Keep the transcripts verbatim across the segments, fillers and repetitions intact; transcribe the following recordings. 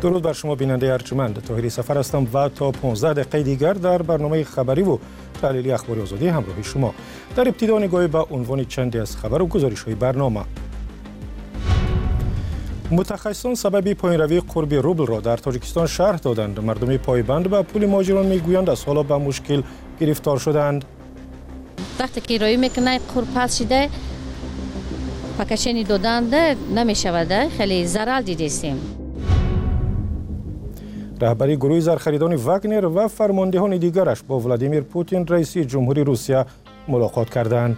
درود بر شما بیننده ارجمند. طاهری سفر هستم و تا پانزده دقیقه دیگر در برنامه خبری و تحلیلی اخباری آزادی همراه شما. در ابتدا نگاهی به عنوان چندی از خبر و گزارش‌های برنامه. متخصصان سبب پایین‌روی قرب روبل را در تاجیکستان شرح دادند. مردم پایبند به پول مهاجران میگویند از حالا به مشکل گرفتار شدند. وقتی که رای میکنه قرب پس شده پکشنی دادند نمیشود، خیلی ضرر دیدیم. رهبری گروه زرخریدان واگنر و فرماندهان دیگرش با ولادیمیر پوتین رئیس جمهوری روسیه ملاقات کردند.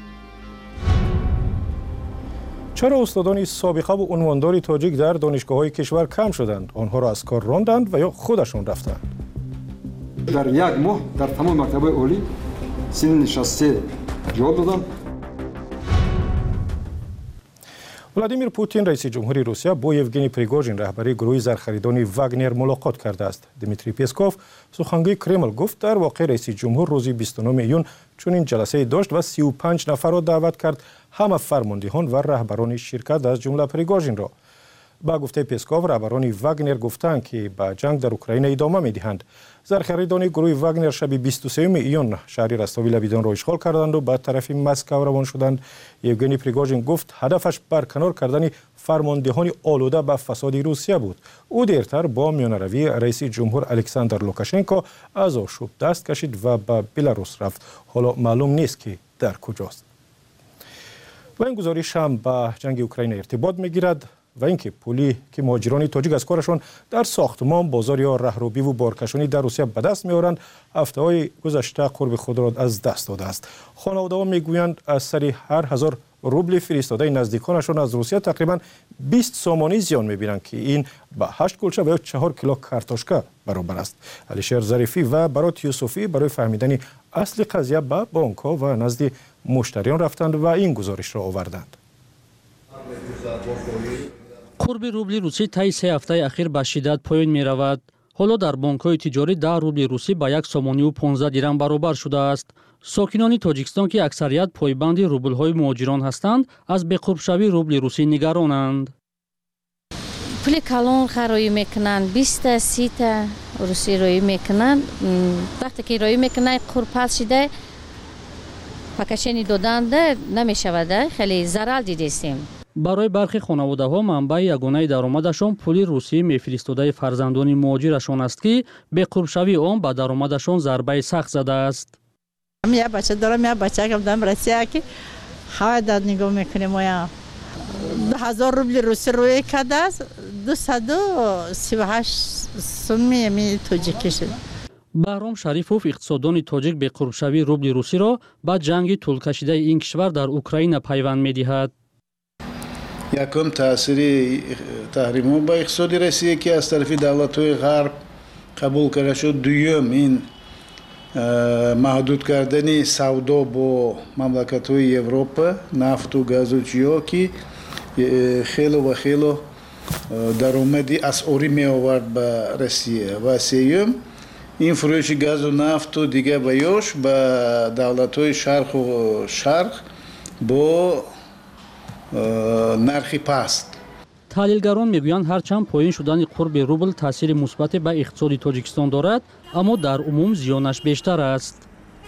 چرا استادان سابقه و عنواندار تاجیک در دانشگاه‌های کشور کم شدند؟ آنها را از کار راندند و یا خودشان رفتند؟ در یک ماه در تمام مکتب‌های عالی سن نشسته جواب دادند. ولادیمیر پوتین رئیس جمهوری روسیه با یوگنی پریگوژین رهبری گروه زرخریدان واگنر ملاقات کرده است. دیمیتری پسکوف سخنگوی کرمل گفت در واقع رئیس جمهور روز بیست و نهم ایون چنین جلسه داشت و سی و پنج نفر را دعوت کرد، همه فرماندهان و رهبران شرکت از جمله پریگوژین را. با گفته پسکوف رهبران واگنر گفتند که به جنگ در اوکراین ادامه می‌دهند. زرخریدان گروه واگنر شب بیست و سوم ایون شهر رستاوی لبیدان را اشغال کردند و به طرف مسکو روان شدند. یوگنی پریگوژین گفت هدفش برکنار کردن فرماندهان آلوده به فساد روسیه بود. او دیرتر با میانه‌روی رئیس جمهور الکساندر لوکاشنکو از آشوب دست کشید و به بلاروس رفت. حالا معلوم نیست که در کجاست. و این گزارش هم به جنگ اوکراین ارتباط می‌گیرد و اینکه پولی که مهاجران تاجیک از کارشان در ساختمان، بازار یا راهروی و بارکشانی در روسیه به دست می‌آورند، هفته‌های گذشته قرب خود را از دست داده است. خانواده‌ها می‌گویند از سر هر هزار روبل فرستاده نزدیکانشان از روسیه تقریباً بیست سامانی زیان می‌بینند که این به هشت کلچه و یا چهار کیلو کارتوشکا برابر است. علیشیر ظریفی و برات یوسفی برای فهمیدن اصل قضیه به بانک‌ها و نزد مشتریان رفتند و این گزارش را آوردند. قرب روبل روسی طی سه هفته اخیر به شدت پایین می رود. حالا در بانک‌های تجاری ده روبل روسی به یک سامانی و پانزده دیرم برابر شده است. ساکنان تاجیکستان که اکثریت پایبند روبل‌های مهاجران هستند، از به قرب شوی روبل روسی نگرانند. پول کلان خرایی میکنن، بیست تا سی تا روسی رایی میکنن. وقتی که رایی میکنن قرب پس شده پکشنی دادند نمیشود، خیلی ضرر دیدیم. برای برخی خانواده‌ها منبع یگانه درآمدشان پول روسی میفرستاده فرزندان مهاجرشان است که به قرب شوی آن به درآمدشان ضربه سخت زده است. یه بچه دارم، یه بچه که دارم روسیه که های داد نگاه میکنیم و یا دو هزار روبل روسی روی کرده است، دویست و سی و هشت سومی می تاجیکی شد. بهرام شریفوف اقتصاددان تاجیک به قرب شوی روبل روسی را به جنگ طول کشیده این کشور در اوکراین پیوند می‌دهد. یکم تأثیر تحریم‌ها با اقتصاد روسیه که از طرف دولت‌های غرب قبول کرده شد. دوم این محدود کردن سودا با مملکت‌های اروپا، نفت و گاز و چیا که خیلی و خیلی درآمدی اسعاری می‌آورد به روسیه. و سوم این فروش گاز و نفت و دیگه بیاش به دولت‌های شرق و شرق با نرخی پست. تحلیلگران میگویند هرچند پایین شدن قرب روبل تاثیر مثبت به اقتصاد تاجیکستان دارد، اما در عموم زیانش بیشتر است.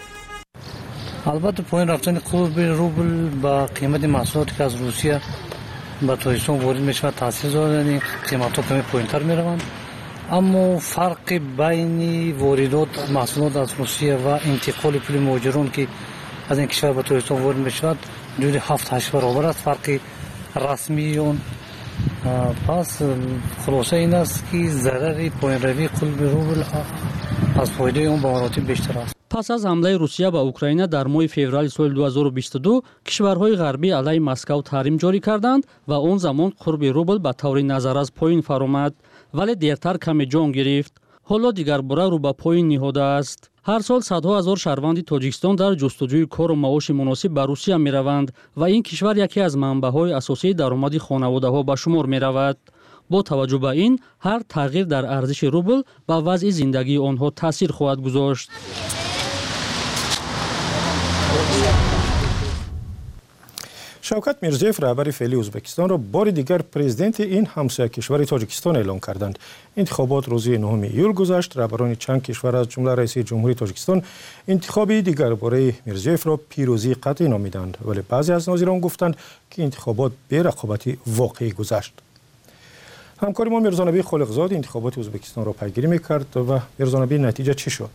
البته پایین رفتن قرب روبل با قیمت محصولاتی که از روسیه به تاجیکستان وارد میشود تاثیر دارد، قیمت‌ها کمی پایین‌تر میروند. اما فرق بین واردات محصولات از روسیه و انتقال پول مهاجران که از این کشور به تاجیکستان وارد میشود حدود هفت هشت برابر است. فرق رسمی اون. پس خلاصه این است که ضرر پایین روی قرب روبل از فایده اون به مراتب بیشتر است. پس از حمله روسیه به اوکراین در ماه فوریه سال دو هزار و بیست و دو کشورهای غربی علیه مسکو تحریم جاری کردند و آن زمان قرب روبل به طور نظر از پایین فرآمد، ولی دیرتر کمی جان گرفت. حالا دیگر باره رو به پایین نهاده است. هر سال صدها هزار شهروند تاجیکستان در جستجوی کار و معاش مناسب به روسیه می روند و این کشور یکی از منبع‌های اساسی درآمد خانواده‌ها به شمار می رود. با توجه به این هر تغییر در ارزش روبل به وضع زندگی آنها تاثیر خواهد گذاشت. شوکت میرزیف رهبر فعلی ازبکستان را بار دیگر پرزیدنت این همسایه کشور تاجیکستان اعلام کردند. انتخابات روز نهم ایول گذشت. رهبران چند کشور از جمله رئیس جمهوری تاجیکستان انتخابی دیگر برای میرزیف را پیروزی قطعی نامیدند، ولی بعضی از ناظران گفتند که انتخابات به رقابتی واقعی گذشت. همکار ما میرزا نبی خالقزاد انتخابات ازبکستان را پیگیری میکرد و میرزا نبی نتیجه چی شد؟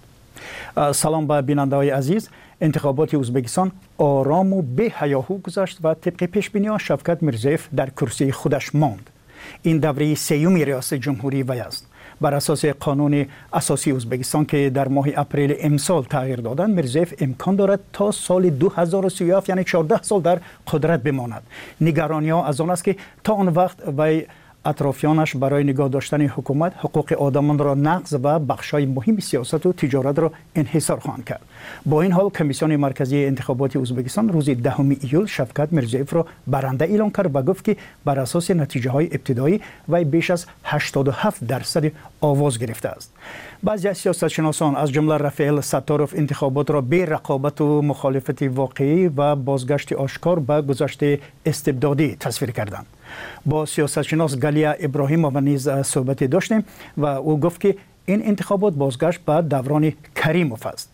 سلام به بیننده‌های عزیز. انتخابات ازبکستان آرام و بی هیاهو گذشت و طبق پیش بینی‌ها شوکت میرزیف در کرسی خودش ماند. این دوره سیوم ریاست جمهوری وی است. بر اساس قانون اساسی ازبکستان که در ماه اپریل امسال تغییر دادند، میرزیف امکان دارد تا سال دو هزار و سی و هفت یعنی چهارده سال در قدرت بماند. نگرانی‌ها از آن است که تا آن وقت وی اطرافیانش برای نگاه داشتن حکومت حقوق آدمان را نقض و بخشای مهم سیاست و تجارت را انحصار خواهند کرد. با این حال کمیسیون مرکزی انتخابات ازبکستان روز دهم ایول شوکت میرزیف را برنده اعلام کرد و گفت که بر اساس نتیجه های ابتدایی وی بیش از هشتاد و هفت درصد آواز گرفته است. بعضی از سیاستشناسان از جمله رفیل ستاروف انتخابات را به رقابت و مخالفت واقعی و بازگشت آشکار به گذشته استبدادی تصویر کردند. با سیاستشناس گالیا ابراهیمووا نیز صحبت داشتیم و او گفت که این انتخابات بازگشت به دوران کریموف است.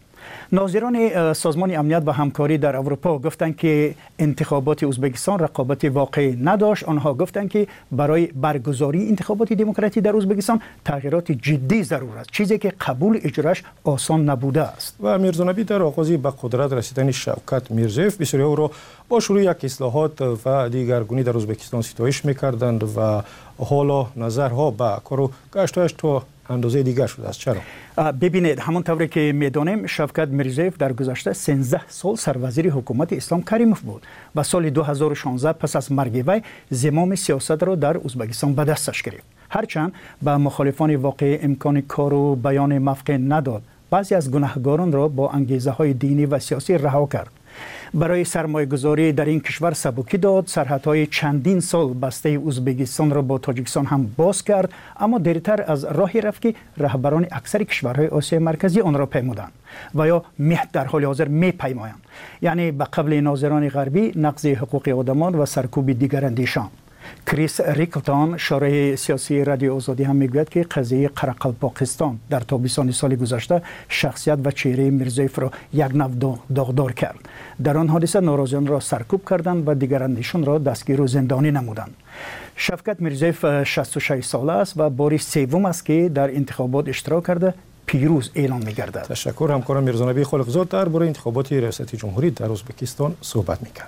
ناظران سازمان امنیت و همکاری در اروپا گفتند که انتخابات ازبکستان رقابت واقعی نداشت. آنها گفتند که برای برگزاری انتخابات دموکراتی در ازبکستان تغییرات جدی ضرور است، چیزی که قبول اجراش آسان نبوده است. و میرزا نبی در آغازی به قدرت رسیدن شوکت میرزیف بسیاری او را با شروع یک اصلاحات و دیگرگونی در ازبکستان ستایش میکردند و حالا نظرها به کار و گشتایش تو اندازه دیگر شده است. چرا؟ ببینید، همونطوری که میدانیم شوکت میرزیف در گذشته سیزده سال سروزیر حکومت اسلام کریموف بود و سال دو هزار و شانزده پس از مرگ وی زمام سیاست را در ازبکستان به دستش گرفت. هرچند به مخالفان واقعی امکان کار و بیان مفقه نداد، بعضی از گناهکاران را با انگیزه های دینی و سیاسی رها کرد. برای سرمایه گذاری در این کشور سبکی داد، سرحدهای چندین سال بسته ازبکستان را با تاجیکستان هم باز کرد، اما دیرتر از راهی رفت که رهبران اکثر کشورهای آسیای مرکزی آن را پیمودند و یا در حال حاضر می پیمایند، یعنی به قبل ناظران غربی نقض حقوق آدمان و سرکوب دیگر اندیشان. کریس ریکلتون شارح سیاسی رادیو آزادی هم میگوید که قضیه قرقلپاکستان در تابستان سال گذشته شخصیت و چهره میرزیف را یک نوع داغدار کرد. در آن حادثه ناراضیان را سرکوب کردند و دیگر اندیشان را دستگیر و زندانی نمودند. شوکت میرزیف شصت و شش ساله است و بار سوم است که در انتخابات اشتراک کرده پیروز اعلام می‌گردد. تشکر. همکارم میرزا نبی خالقزاد درباره انتخابات ریاست جمهوری در ازبکستان صحبت می‌کرد.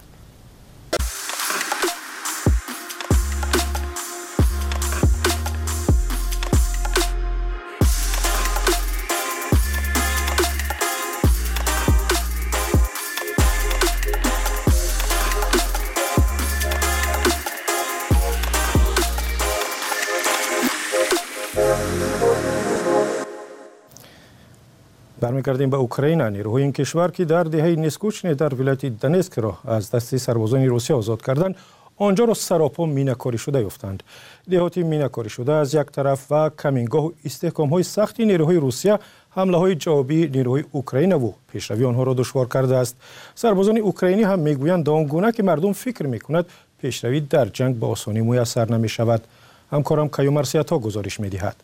برمیگردیم به اوکراین. نیروهای این کشور که در دهه نیسکوچنی در ولایت دنسک را از دست سربازان روسیه آزاد کردند، آنجا را سراپا مینه‌کاری شده یافتند. دهاتی مینه‌کاری شده از یک طرف و کمینگاه و استحکام‌های سختی نیروهای روسیه حمله‌های جوابی نیروهای اوکراین و پیشروی آنها را دشوار کرده است. سربازان اوکراینی هم میگویند آنگونه که مردم فکر می‌کند پیشروی در جنگ با آسانی میسر نمی‌شود. همکارم کیومرسیاتا گزارش می‌دهد.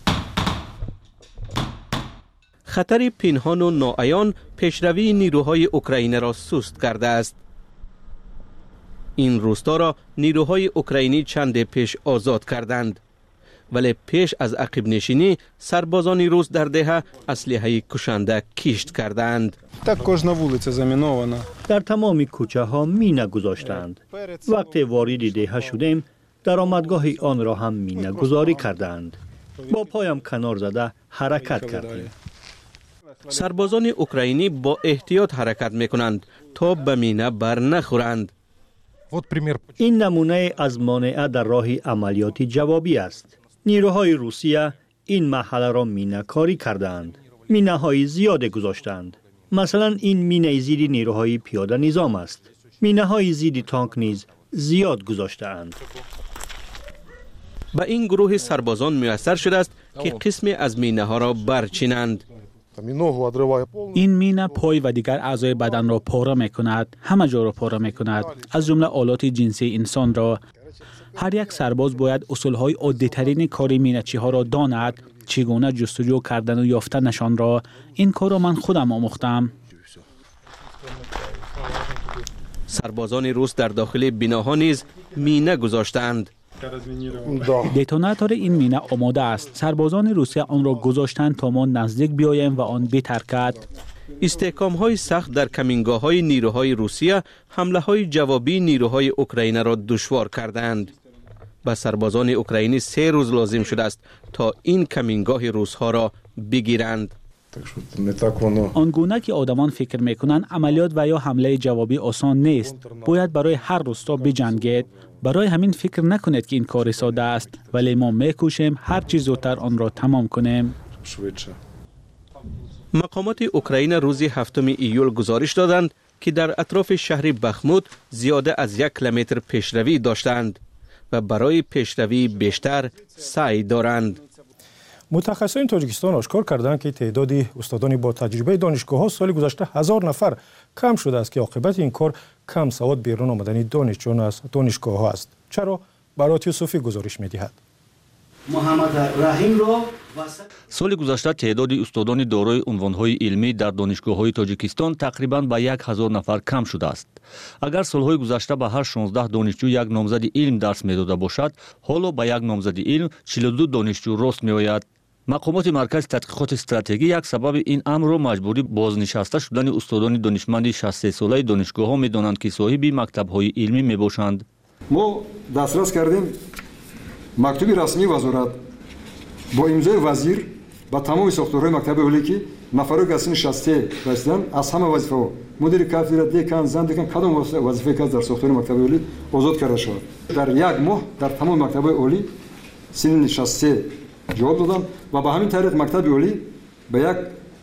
خطر پنهان و ناعیان پیشروی نیروهای اوکراینی را سست کرده است. این روستا را نیروهای اوکراینی چند پیش آزاد کردند، ولی پیش از عقب نشینی سربازان روس در دهه اسلحه کشنده کشت کردند. در تمام کوچه ها مینه گذاشتند. وقتی وارد دهه شدیم درآمدگاه آن را هم مینه گذاری کردند. با پایم کنار زده حرکت کردیم. سربازان اوکراینی با احتیاط حرکت میکنند تا به مینه بر نخورند. این نمونه از مانع در راه عملیات جوابی است. نیروهای روسیه این محله را مینه کاری کردند. مینه های زیاد گذاشتند. مثلا این مینه زیر نیروهای پیاده نظام است. مینه های زیر تانک نیز زیاد گذاشتند. به این گروه سربازان میسر شده است که قسمی از مینه ها را برچینند. این مینه پای و دیگر اعضای بدن را پاره میکند، همه جا را پاره میکند، از جمله آلات جنسی انسان را. هر یک سرباز باید اصولهای عادی‌ترین کار مینه‌چی ها را داند، چگونه جستجو کردن و یافتنشان را. این کار را من خودم آموختم. سربازان روس در داخل بناها نیز مینه گذاشتند. دتوناتور این مینه آماده است. سربازان روسیه آن را گذاشتند تا ما نزدیک بیاییم و آن بترکد. استحکام های سخت در کمینگاه های نیروهای روسیه حمله های جوابی نیروهای اوکراینی را دشوار کردند. به سربازان اوکراینی سه روز لازم شده است تا این کمینگاه روس ها را بگیرند. آنگونه که آدمان فکر میکنند عملیات و یا حمله جوابی آسان نیست. باید برای هر روستا بجنگید. برای همین فکر نکنید که این کار ساده است، ولی ما میکوشیم هر چیز زودتر آن را تمام کنیم. مقامات اوکراین روز هفتم ایول گزارش دادند که در اطراف شهر بخموت زیاده از یک کیلومتر پیشروی داشتند و برای پیشروی بیشتر سعی دارند. متخصصان تاجیکستان آشکار کردند که تعداد استادان با تجربه دانشگاه‌ها سال گذشته هزار نفر کم شده است که عاقبت این کار کم سواد بیرون آمدن دانشجویان از دانشگاه‌ها است. چرا؟ برات یوسفی گزارش می‌دهد. محمد رحیم را سال گذشته تعداد استادان دارای عنوان‌های علمی در دانشگاه‌های تاجیکستان تقریباً به یک هزار نفر کم شده است. اگر سال‌های گذشته به هر شانزده دانشجو یک نامزد علم درس می‌داده باشد، حالا به یک نامزد علم چهل و دو دانشجو راست می‌آید. مقامات مرکز تحقیقات استراتژی یک سبب این امر را مجبوری بازنشسته شدن استادان دانشمند شصت و سه ساله دانشگاه‌ها می‌دانند که صاحب مکتب‌های علمی می‌باشند. ما دسترس کردیم مکتوبی رسمی وزارت با امضای وزیر با تمام ساختارهای مکتب عالی که نفرات که سن شصت و سه رسیدن از همه وظیفه‌ها مدیر کافدرا دکان زن دکان کدام وظیفه که در ساختار مکتب عالی آزاد کرده شد. در یک ماه در تمام مکتب عالی سن شصت و سه جواب دادن و به همین طریق مکتب عالی به یک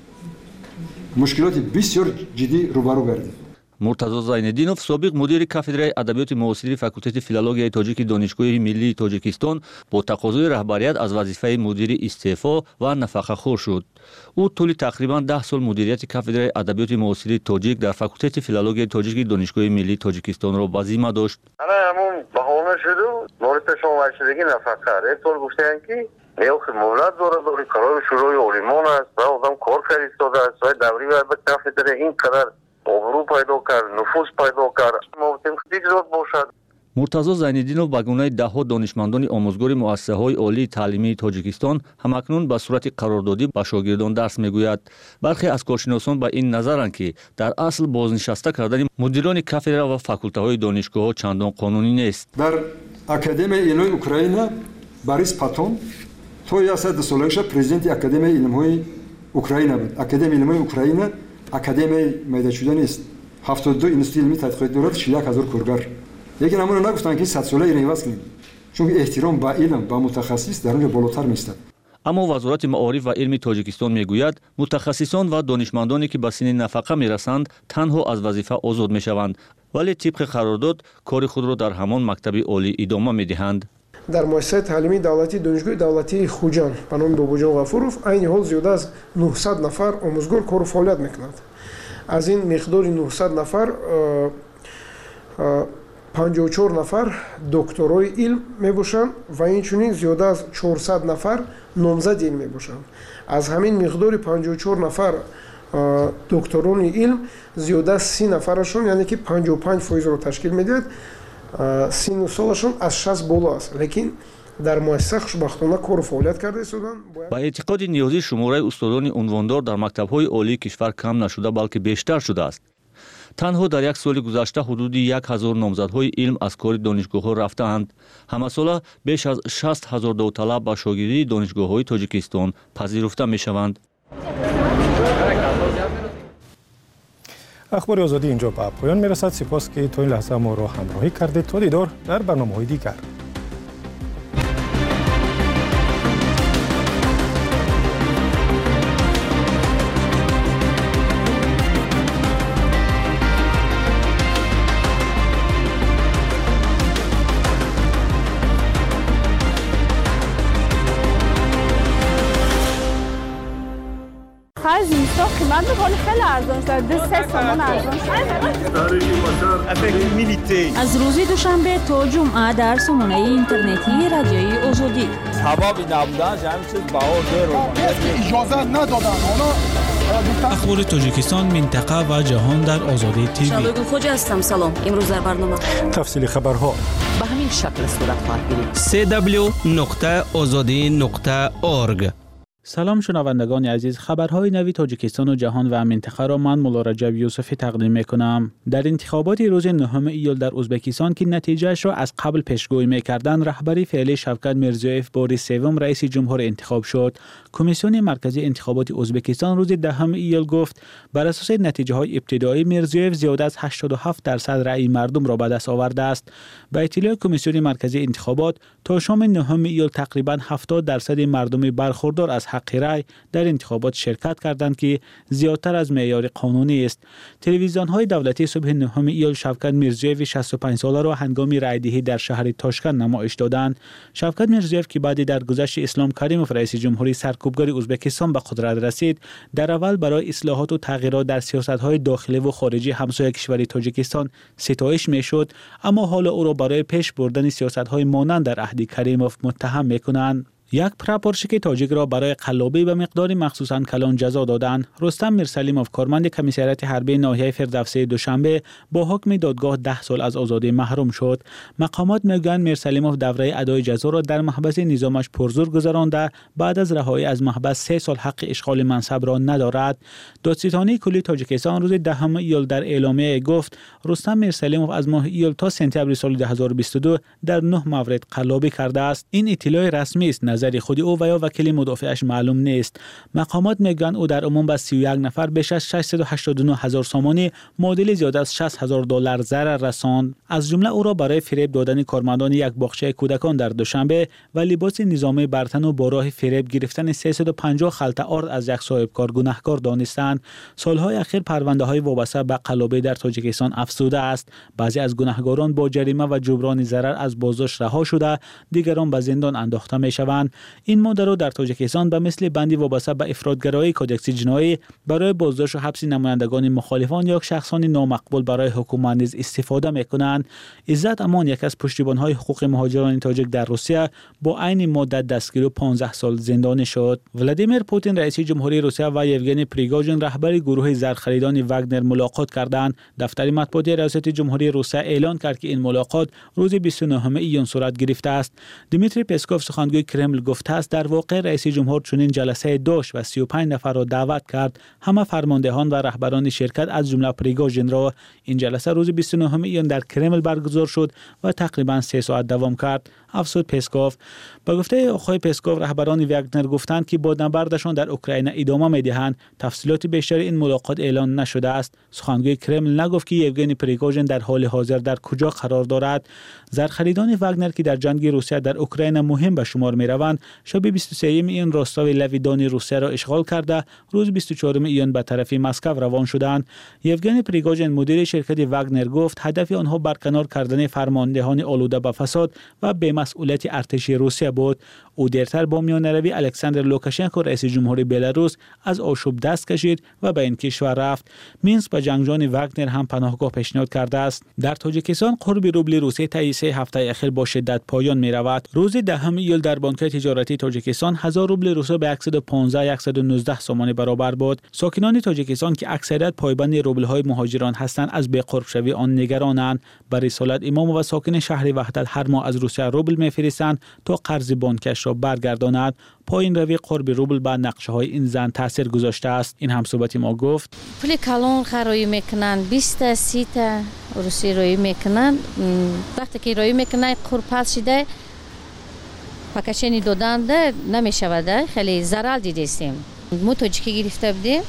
مشکلات بسیار جدی روبرو گردید. مرتضی زینالدینов سابق مدیر کافدرای ادبیات معاصر فاکولته فیلولوژی تاجیک دانشگاه ملی تاجیکستان با تقاضای رهبریت از وظیفه مدیر استعفا و نفقه‌خوار شد. او طول تقریبا ده سال مدیریت کافدرای ادبیات معاصر تاجیک در فاکولته فیلولوژی تاجیک دانشگاه ملی تاجیکستان را به ذمه داشت. انا همون بهانه شد مورد شما شدگی نفقه رفتور گفتن که نیو که مولد داره داره کارای شروعی اولیمان است و آدم کار فرستاده است و دوری باید به کافدرای این قدر آبرو پیدا کرد، نفوذ پیدا کرد. ممکن خیلی زود باشد. مرتضی زینالدینov به گونه دهها دانشمندان آموزگار مؤسسه‌های عالی تعلیمی تاجیکستان همکنون به صورت قراردادی به شاگردان درس میگوید. برخی از کارشناسان به این نظرند که در اصل بازنشسته کردن مدیران کافدرا و فاکولته‌های دانشگاه‌ها چندان قانونی نیست. در اکادمی علوم اوکراین باریس پاتون تو یا صد سالش پرزیدنت اکادمی علوم‌های اوکراین بود. اکادمی علوم‌های اوکراین اکادمی میده شده نیست. هفتاد و دو انستیتوت علمی تحقیقات دارد، چهل و یک هزار کارگر. لیکن همون نگفتن که صد ساله ایرانی واسه کنیم. چون احترام به علم و متخصص در اونجا بالاتر میستد. اما وزارت معارف و علم تاجیکستان میگوید متخصصان و دانشمندانی که به سن نفقه میرسند تنها از وظیفه آزاد میشوند، ولی طبق قرارداد کار خود را در همان مکتب عالی ادامه میدهند. در مؤسسه تعلیمی دولتی دانشگاه دولتی خوجان به نام باباجان غفورов عین حال زیاده از نهصد نفر آموزگار کار و فعالیت میکنند. از این مقدار نهصد نفر پنجاه و چهار نفر دکترای علم میباشند و اینچنین زیاده از چهارصد نفر نامزد علم میباشند. از همین مقدار پنجاه و چهار نفر دکتران علم زیاده از سی نفرشون یعنی که پنجاه و پنج درصد را تشکیل میدهد. سن و سالشون از شصت بالا است، لیکن در مؤسسه خوشبختانه کار و فعالیت کرده شدن. با اعتقاد نیازی شماره استادان عنواندار در مکتب‌های عالی کشور کم نشده بلکه بیشتر شده است. تنها در یک سال گذشته حدود یک هزار نامزدهای علم از کار دانشگاه‌ها رفته‌اند. همه ساله بیش از شصت هزار داوطلب به شاگردی دانشگاه‌های تاجیکستان پذیرفته می‌شوند. اخبار آزادی اینجا به پایان میرسد. سپاس که تا این لحظه ما را همراهی کردید. تا دیدار در برنامه‌های دیگر. Faz من میکنه خیلی ارزان شد دو سه تومن ارزان شد از روز دوشنبه تا جمعه در سامانه اینترنتی رادیوی آزادی حبابی نبودن جمعی چیز باور دیر اجازه ندادن اخبار تاجیکستان، منطقه و جهان در آزادی تیوی. شادوگل خوجا هستم. سلام. امروز در برنامه تفصیل خبرها به همین شکل صورت خواهد گرفت. سه دبلیو نقطه آزادی نقطه اورگ. سلام شنوندگان عزیز، خبرهای نوی تاجیکستان و جهان و منطقه را من مولا رجب یوسفی تقدیم میکنم. در انتخابات روز نهم ایول در ازبکستان که نتیجهش را از قبل پیشگویی میکردند، رهبری فعلی شوکت میرزیویف بار سوم رئیس جمهور انتخاب شد. کمیسیون مرکزی انتخابات ازبکستان روز دهم ایول گفت بر اساس نتیجه های ابتدایی میرزیویف زیاده از هشتاد و هفت درصد رأی مردم را به دست آورده است. به اطلاع کمیسیون مرکزی انتخابات تا شام نهم ایول تقریبا هفتاد درصد مردم برخوردار از حق رأی در انتخابات شرکت کردند که زیادتر از معیار قانونی است. تلویزیون‌های دولتی صبح نهم ایول شوکت میرزیویف شصت و پنج ساله را هنگام رأی‌دهی در شهر تاشکند نمایش دادند. شوکت میرزیویف که بعد در گذشت اسلام کریموف رئیس جمهوری سرکوبگر ازبکستان به قدرت رسید، در اول برای اصلاحات و تغییرات در سیاست‌های داخلی و خارجی همسایه کشور تاجیکستان ستایش می‌شد، اما حالا او را برای پیش بردن سیاست‌های مانند در عهد کریموف متهم می‌کنند. یک پراپورشیک تاجیک را برای قلابی به مقدار مخصوصاً کلان جزا دادند. رستم میرسلیموف کارمند کمیسریات حربی ناحیه فردوسی دوشنبه با حکم دادگاه ده سال از آزادی محروم شد. مقامات میگویند میرسلیموف دوره ادای جزا را در محبس نظامش پرزور گذرانده، بعد از رهایی از محبس سه سال حق اشغال منصب را ندارد. دادستانی کلی تاجیکستان روز دهم ایول در اعلامیه گفت رستم میرسلیموف از ماه ایول تا سپتامبر سال دو هزار و بیست و دو در نه مورد قلابی کرده است. این اطلاع رسمی است. نظر خود او و یا وکیل مدافعش معلوم نیست. مقامات میگن او در عموم به سی و یک نفر بیش از ششصد و هشتاد و نه هزار سامانی معادل زیاده از شصت هزار دلار ضرر رساند. از جمله او را برای فریب دادن کارمندان یک باغچه کودکان در دوشنبه و لباس نظامی برتن و با راه فریب گرفتن سیصد و پنجاه خلطه آرد از یک صاحبکار گناهکار دانستند. سالهای اخیر پرونده‌های وابسته به قلابی در تاجیکستان افزوده است. بعضی از گناهکاران با جریمه و جبران ضرر از بازداشت رها شده، دیگران به زندان انداخته میشوند. این ماده را در تاجیکستان به مثل بندی وابسته به افراطگرایی کودکس جنایی برای بازداشت و حبس نمایندگان مخالفان یا شخصان نامقبول برای حکومت نیز استفاده میکنند. عزت امان یک از پشتیبان‌های حقوق مهاجران تاجیک در روسیه با عین مدت دستگیری و پانزده سال زندانی شد. ولادیمیر پوتین رئیس جمهوری روسیه و یوگنی پریگوژین رهبر گروه زرخریدان واگنر ملاقات کردند. دفتر مطبوعاتی ریاست جمهوری روسیه اعلان کرد که این ملاقات روز بیست و نهم ایون صورت گرفته است. دیمیتری پسکوف سخنگوی کرمل گفته است در واقع رئیس جمهور چنین جلسه داشت و سی و پنج نفر را دعوت کرد. همه فرماندهان و رهبران شرکت از جمله پریگوژین را. این جلسه روز بیست و نهم ایون در کرمل برگزار شد و تقریبا سه ساعت دوام کرد. افسود پسکوف. با گفته آقای پسکوف رهبران واگنر گفتند که با نبردشان در اوکراین ادامه می‌دهند. تفصیلات بیشتر این ملاقات اعلان نشده است. سخنگوی کرمل نگفت که یوگنی پریگوژین در حال حاضر در کجا قرار دارد. زرخریدان واگنر که در جنگ روسیه در اوکراین مهم به شمار می‌روند، شب بیست و سوم ایون راستاوی لویدانی روسیه را اشغال کرده، روز بیست و چهارم ایون به طرف مسکو روان شدند. یوگنی پریگوژین مدیر شرکت واگنر گفت هدف آنها برکنار کردن فرماندهان آلوده به فساد و بی‌مسئولیت ارتش روسیه بود. او دیرتر با میانروی الکساندر لوکاشنکو رئیس جمهوری بلاروس از آشوب دست کشید و به این کشور رفت. مینسک به جنگجویان واگنر هم پناهگاه پیشنهاد کرده است. در تاجیکستان قرب روبل روسیه طی سه هفته اخیر با شدت پایان می‌رود. روز دهم ایول در بانک تجارتی تاجیکستان هزار روبل روسیه به صد و پانزده صد و نوزده سامانی برابر بود. ساکنان تاجیکستان که اکثریت پایبند روبل‌های مهاجران هستند از بی‌قرب شوی آن نگرانند. بر رسالت امام و ساکن شهر وحدت هر ماه از روسیه روبل می‌فرستند تا قرض بانکش را برگرداند. پایین روی قرب روبل به نقشه‌های این زن تاثیر گذاشته است. این هم صحبت ما گفت پول کلان خرایی میکنن بیست تا سی تا روسی روی میکنن. وقتی که روی میکنن قرب شده پاکشنی دادن ده نمیشود، خیلی ضرر دیدیم. مو تاجیکی گرفته بودیم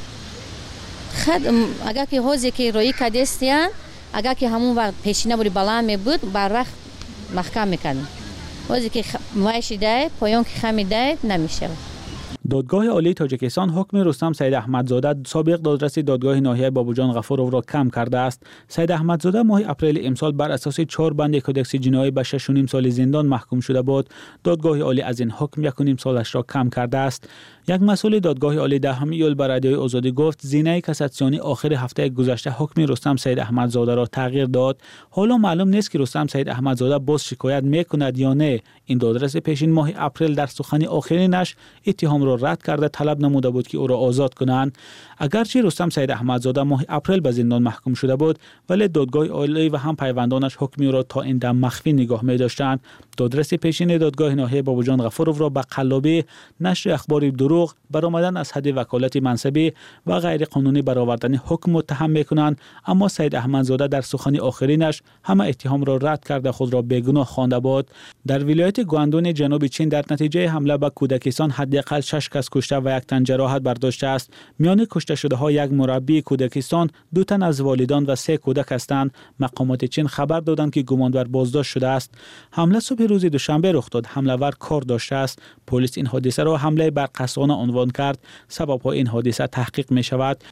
خد اگر که حوزه که روی کدستیان اگر که همون وقت پیشینه بودی بلند می بود بر وقت محکم میکنن. حوزه که وایشی ده پایان که خمی ده نمیشه. دادگاه عالی تاجیکستان حکم رستم سید احمدزاده سابق دادرس دادگاه ناحیه بابوجان غفورov را کم کرده است. سید احمدزاده ماه اپریل امسال بر اساس چهار بند کدکس جنایی به شش و نیم سال زندان محکوم شده بود. دادگاه عالی از این حکم یک و نیم سالش را کم کرده است. یک مسئول دادگاه عالی دهم ایول بر رادیوی آزادی گفت زینه کاساسیونی آخر هفته گذشته حکم رستم سید احمدزاده را تغییر داد. حالا معلوم نیست که رستم سید احمدزاده باز شکایت میکند یا نه. این دادرس پیشین ماه اپریل در سخن آخرینش اتهام را رد کرده طلب نموده بود که او را آزاد کنند. اگرچه رستم سید احمدزاده ماه اپریل به زندان محکوم شده بود، ولی دادگاه عالی و هم پیوندانش حکمی را تا این دم مخفی نگاه می داشتند. دادرس پیشین دادگاه ناحیه بابوجان غفورov را به قلابی، نشر اخبار دروغ، برآمدن از حد وکالت منصبی و غیر قانونی برآوردن حکم متهم میکنند. اما سید احمدزاده در سخن آخرینش همه اتهام را رد کرده خود را بیگناه خوانده بود. در ولایت گواندون جنوب چین در نتیجه حمله به کودکستان حداقل شش کس کشته و یک تن جراحت برداشته است. میان کشته شده ها یک مربی کودکستان، دو تن از والدان و سه کودک هستند. مقامات چین خبر دادند که گمانبر بازداشت شده است. حمله صبح روز دوشنبه رخ داد. حمله‌ور کار داشته است. پلیس این حادثه را حمله بر قسوانه عنوان کرد. سبب این حادثه تحقیق می شود.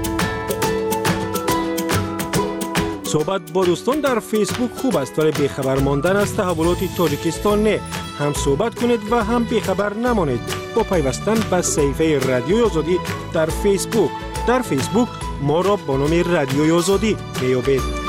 صحبت با دوستان در فیسبوک خوب است، ولی بیخبر ماندن از تحولات تاجیکستان نه. هم صحبت کنید و هم بیخبر نمانید با پیوستن به صفحه رادیوی آزادی در فیسبوک. در فیسبوک ما را با نام رادیوی آزادی میابید.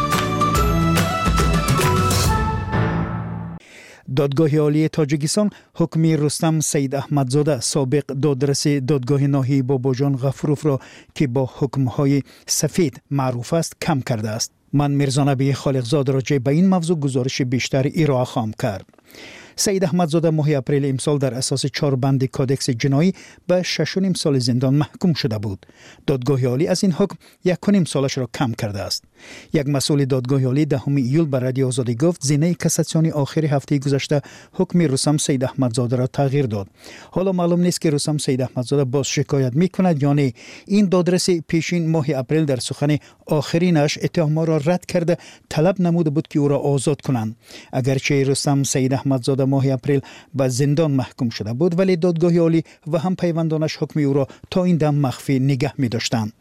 دادگاه عالی تاجیکستان حکم رستم سید احمدزاده سابق دادرس دادگاه ناحیه بابوجان غفورov را که با حکم‌های سفید معروف است کم کرده است. من میرزا نبی خالقزاد راجع به این موضوع گزارش بیشتر ارائه خواهم کرد. سید احمدزاده ماه اپریل امسال در اساس چهار بند کادکس جنایی به شش و نیم سال زندان محکوم شده بود. دادگاه عالی از این حکم یک و نیم سالش را کم کرده است. یک مسئول دادگاه عالی دهم ایول بر رادیو آزادی گفت زینه کاساسیونی آخر هفته گذشته حکم رستم سید احمدزاده را تغییر داد. حالا معلوم نیست که رستم سید احمدزاده باز شکایت میکند یا نه. این دادرس پیشین ماه اپریل در سخن آخرینش اتهام را رد کرده طلب نموده بود که او را آزاد کنند. اگرچه رستم سید احمدزاده ماه اپریل به زندان محکوم شده بود، ولی دادگاه عالی و هم پیوندانش حکم او را تا این دم مخفی نگه می داشتند.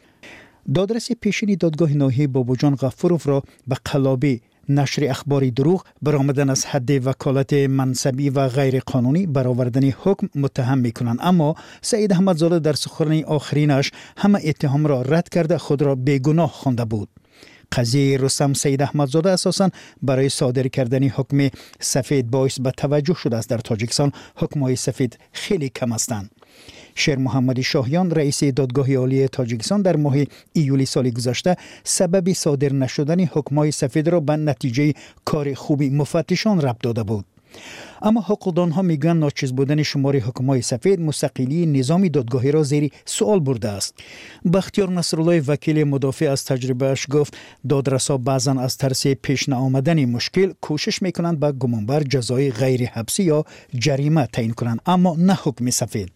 دادرس پیشین دادگاه ناحیه بابوجان غفورov را به قلابی، نشر اخباری دروغ، برآمدن از حد وکالت منصبی و غیر قانونی برآوردن حکم متهم میکنند. اما سید احمدزاده در سخن آخرینش همه اتهام را رد کرده خود را بیگناه خوانده بود. قضیه رستم سید احمدزاده اساساً برای صادر کردن حکم سفید باعث به توجه شده است. در تاجیکستان حکم‌های سفید خیلی کم هستند. شیر محمدی شاهیان رئیس دادگاه عالی تاجیکستان در ماه ایولی سال گذشته سبب صادر نشدن حکم‌های سفید را به نتیجه کار خوبی مفتشان ربط داده بود. اما حقوقدانها میگن ناچیز بودن شمار حکم‌های سفید مستقلی نظام دادگاهی را زیر سوال برده است. بختیار نصرالله وکیل مدافع از تجربهش گفت دادرسا بعضن از ترس پیش نآمدن مشکل کوشش میکنند به گمانبر جزای غیر حبسی یا جریمه تعیین کنند، اما نه حکم سفید.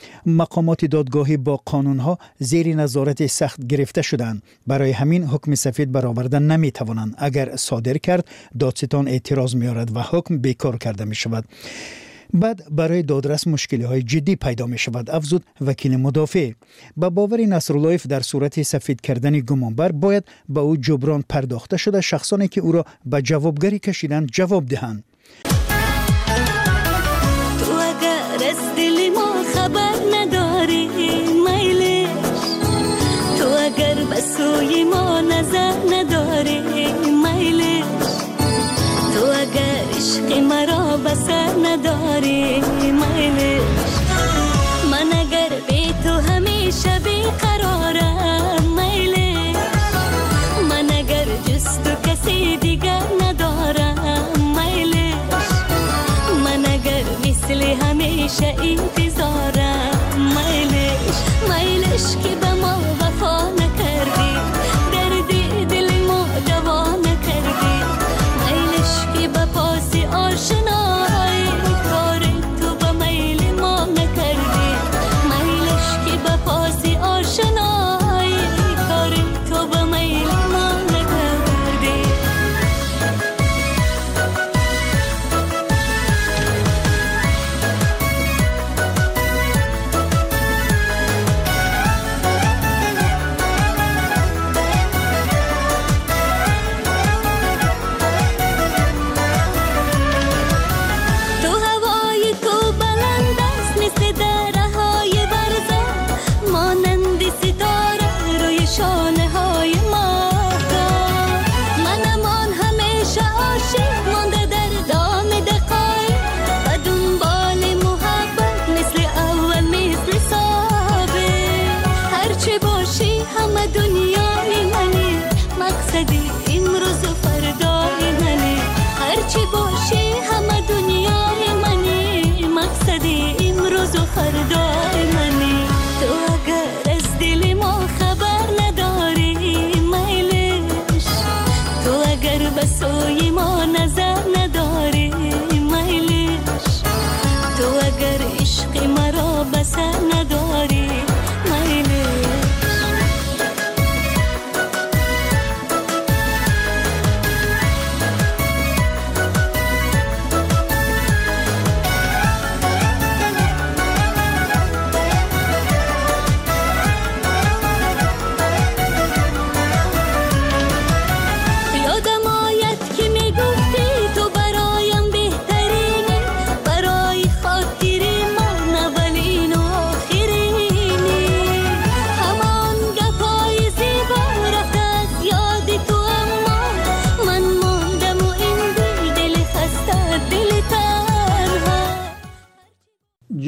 مقامات دادگاهی با قانونها زیر نظارت سخت گرفته شدند. برای همین حکم سفید برآوردن نمی توانند. اگر صادر کرد دادستان اعتراض می‌آورد و حکم بیکار کرده می شود. بعد برای دادرس مشکلی های جدی پیدا می شود، افزود وکیل مدافع. با باور نصرالله در صورت سفید کردن گمانبر باید به او جبران پرداخته شده شخصانی که او را به جوابگری کشیدند جواب دهند. خبر نداری میلش، تو اگر بسوی ما نظر نداری میلش، تو اگر عشق مرا بسر نداری میلش، من اگر بی تو همیشه بیقرارم میلش، من اگر جز تو کسی دیگر ندارم میلش، من اگر مثل همیشه انتظارم میلش، میلش که به ما وفا نکردی، دردی دل ما دوا نکردی، میلش که به پاس آشنایی کار تو به میل ما نکردی، میلش که به پاس آشنایی کار تو به میل ما نکردی.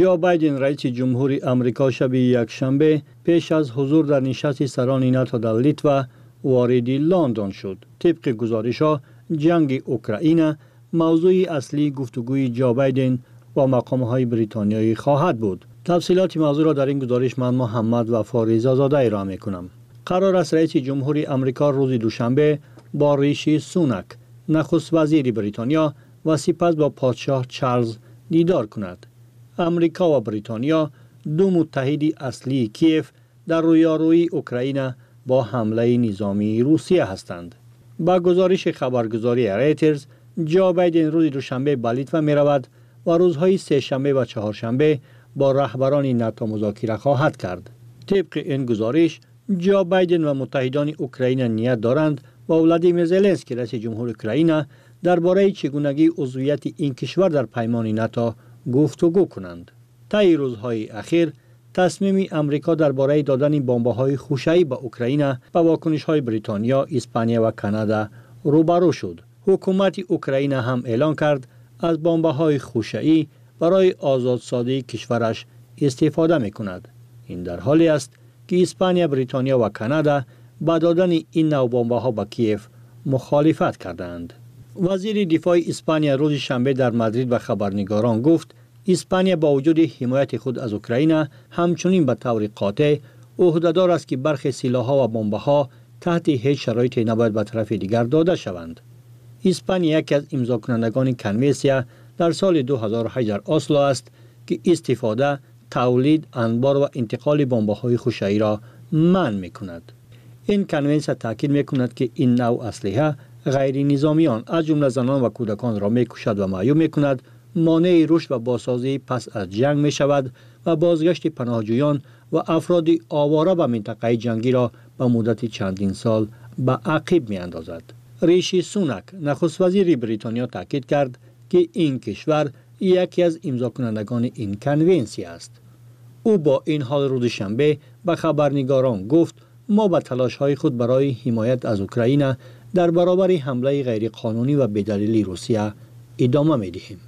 جو بایدن رئیس جمهوری آمریکا شب یکشنبه پیش از حضور در نشست سران ناتو در لیتوا وارد لندن شد. طبق گزارش‌ها جنگ اوکراین موضوع اصلی گفتگوی جو بایدن و مقام‌های بریتانیایی خواهد بود. تفصیلات موضوع را در این گزارش من محمد و فاریزا زاده ارائه می‌کنم. قرار است رئیس جمهوری آمریکا روز دوشنبه با ریشی سوناک نخست وزیر بریتانیا و سپس با پادشاه چارلز دیدار کند. آمریکا و بریتانیا دو متحد اصلی کیف در رویارویی اوکراین با حمله نظامی روسیه هستند. با گزارش خبرگزاری رایترز، جو بایدن روز دوشنبه به لیتوا می رود و روزهای سه شنبه و چهارشنبه با رهبران ناتو مذاکره خواهد کرد. طبق این گزارش، جو بایدن و متحدان اوکراین نیت دارند با ولادیمیر زلنسکی رئیس جمهور اوکراین درباره چگونگی عضویت این کشور در پیمان ناتو گفتگو کنند. طی روزهای اخیر تصمیم امریکا درباره دادن بمب‌های خوشایی به اوکراین با واکنش‌های بریتانیا، اسپانیا و کانادا روبرو شد. حکومت اوکراین هم اعلام کرد از بمب‌های خوشایی برای آزادسازی کشورش استفاده می‌کند. این در حالی است که اسپانیا، بریتانیا و کانادا با دادن این نوع بمب‌ها به کیف مخالفت کردند. وزیر دفاع اسپانیا روز شنبه در مادرید به خبرنگاران گفت اسپانیا با وجود حمایت خود از اوکراین همچنین به طور قاطع عهده‌دار است که برخی سلاح‌ها و بمب‌ها تحت هیچ شرایطی نباید به طرف دیگر داده شوند. اسپانیا یکی از امضا کنندگان کنوانسیون در سال دو هزار و هشت در اسلو است که استفاده، تولید، انبار و انتقال بمب‌های خوشایی را منع می‌کند. این کنوانسیون تاکید می‌کند که این نوع اسلحه غیر نظامیان از جمله زنان و کودکان را می‌کشد و معیوب می‌کند، مانع رشد و بازسازی پس از جنگ می‌شود و بازگشت پناهجویان و افراد آواره به منطقه جنگی را به مدت چندین سال به عقب می‌اندازد. ریشی سوناک نخست وزیر بریتانیا تاکید کرد که این کشور یکی از امضا کنندگان این کنوانسیون است. او با این حال روز شنبه به خبرنگاران گفت ما به تلاش‌های خود برای حمایت از اوکراین در برابر حمله غیرقانونی و بی‌دلیل روسیه ادامه می‌دهیم.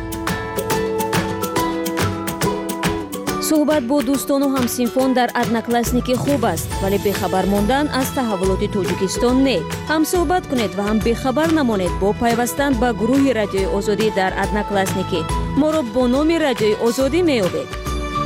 صحبت با دوستان و همسینفون در ادناکلاسنیکی خوب است، ولی بخبر موندن از تحولات توجیکستان نه. هم صحبت کنید و هم بخبر نمانید با پیوستن به گروه رادیوی آزادی در ادناکلاسنیکی. ما را با نام رادیوی آزادی می‌یابید.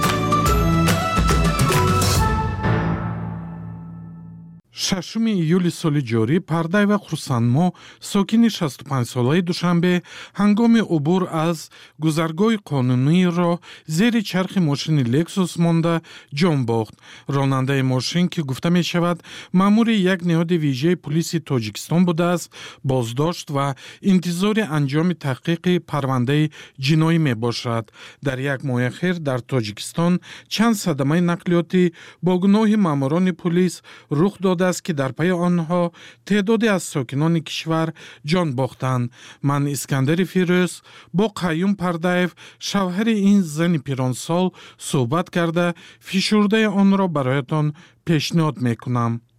ششم ایول سال جاری پردای و خورسندمو ساکن شصت و پنج ساله دوشنبه هنگام عبور از گذرگاه قانونی را زیر چرخ ماشین لکسوس مانده جان باخت. راننده ماشین که گفته می شود مأمور یک نهاد ویژه پلیس تاجیکستان بوده است بازداشت و انتظار انجام تحقیق پرونده جنایی می باشد. در یک ماه اخیر در تاجیکستان چند صدمه نقلیاتی با گناه ماموران پلیس رخ داده است که در پی آنها تعدادی از ساکنان کشور جان باختند. من اسکندر فیروز با قیوم پردایف شوهر این زن پیرانسال صحبت کرده فشرده آن را برایتان پیشنهاد میکنم.